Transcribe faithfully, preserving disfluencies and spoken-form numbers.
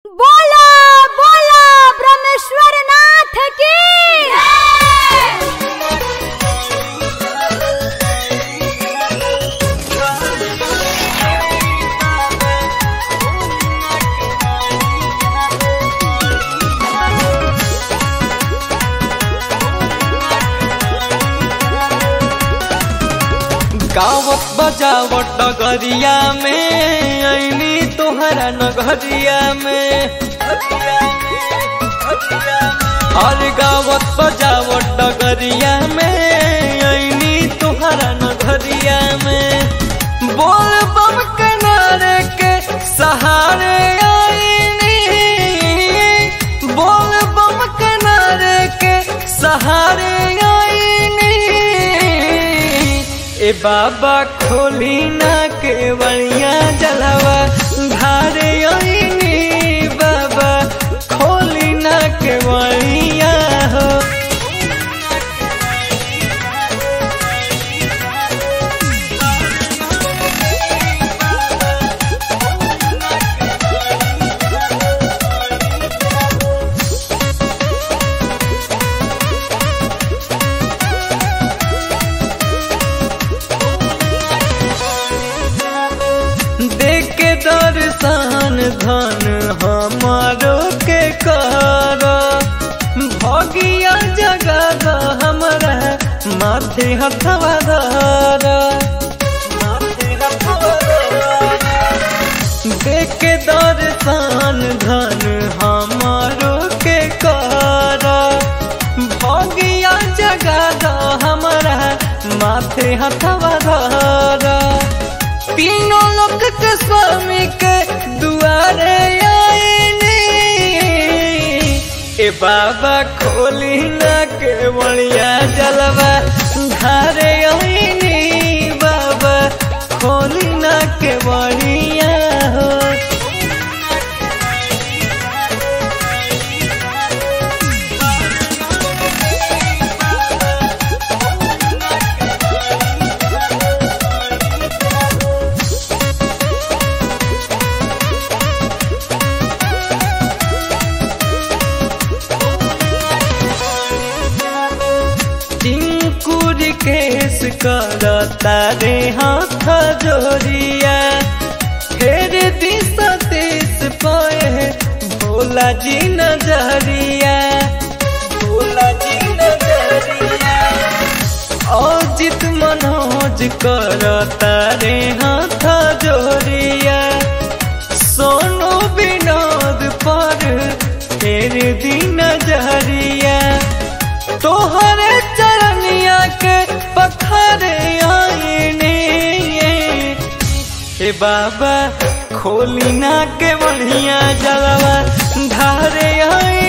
बोला बोला ब्रह्मेश्वर नाथ की गावत बजावट डगरिया में ऐनी तोहरा नगरिया में और गावत बजावट डगरिया में ऐनी तोहरा नगरिया में बोल बम किनारे के सहारे आईनी बोल बम किनारे के सहारे ए बाबा खोली ना के बड़िया जलवा धारे आईनी बाबा खोली ना के बड़िया हो दर्शन धन हमारो के कर भगिया जगह हमरा माथे हथवा धर देख के दर्शन धन हमारो के कर भगिया जगह हमरा माथे हथवा धर तीनों लोक के स्वामी के दुआरे आईनी ए बाबा खोली ना के बड़िया जलवा धारे आईनी बाबा खोली ना के बड़िया हो केस करता रे हाथ जोरिया फेर दिशा देश पाए भोला जी नजरिया भोला जी नजरिया अजित मनोज करता रे हाथ जोरिया सोनू विनोद पर फेर दिन नजरिया तोहरे चरनिया के पत्थरे आईने ए बाबा खोली ना के बढ़िया जलवा धारे आई